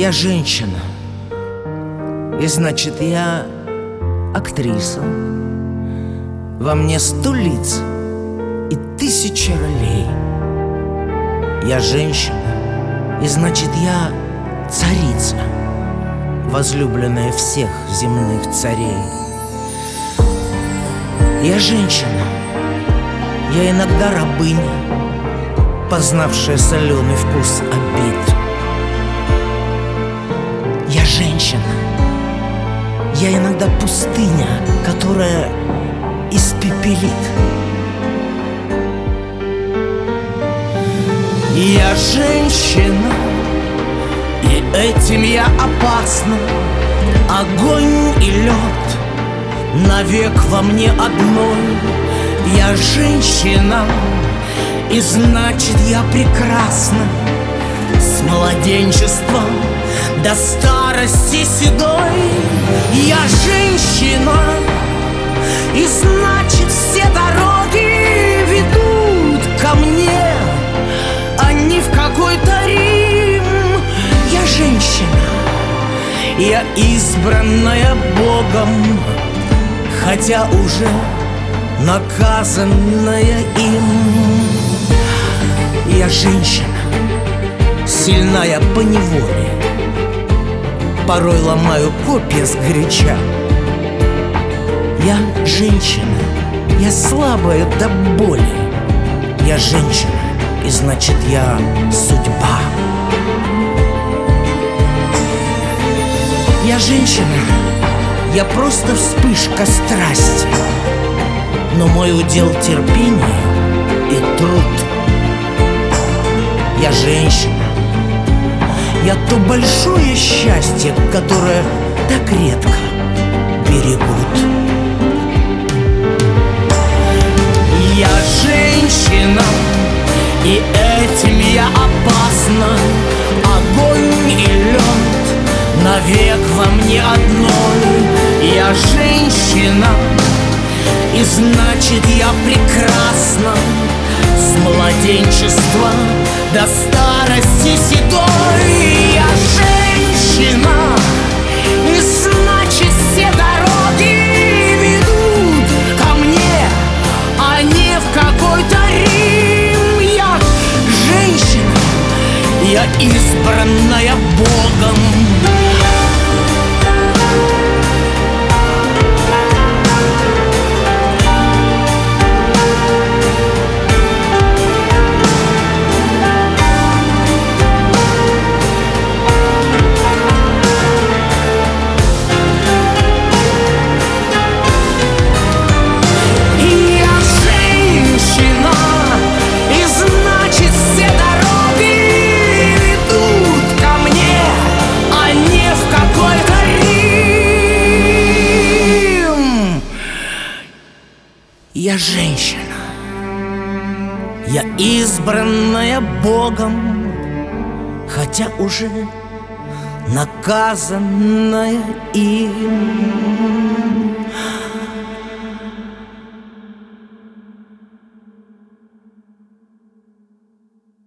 Я женщина, и значит я актриса. Во мне 100 лиц и 1000 ролей. Я женщина, и значит я царица, возлюбленная всех земных царей. Я женщина, я иногда рабыня, познавшая соленый вкус обид. Я женщина, я иногда пустыня, которая испепелит. Я женщина, и этим я опасна. Огонь и лед навек во мне одной. Я женщина, и значит я прекрасна. С младенчества до старости седой. Я женщина, и значит все дороги ведут ко мне, а не в какой-то Рим. Я женщина, я избранная Богом, хотя уже наказанная им. Я женщина, сильная поневоле, порой ломаю копья сгоряча. Я женщина, я слабая до боли. Я женщина, и значит я судьба. Я женщина, я просто вспышка страсти, но мой удел терпение и труд. Я женщина, я то большое счастье, которое так редко берегут. Я женщина, и этим я опасна. Огонь и лед навек во мне одной. Я женщина, и значит я прекрасна. С младенчества до старости седой. Я женщина, и значит все дороги ведут ко мне, а не в какой-то Рим. Я женщина, я избранная Богом. Я женщина, я избранная Богом, хотя уже наказанная им.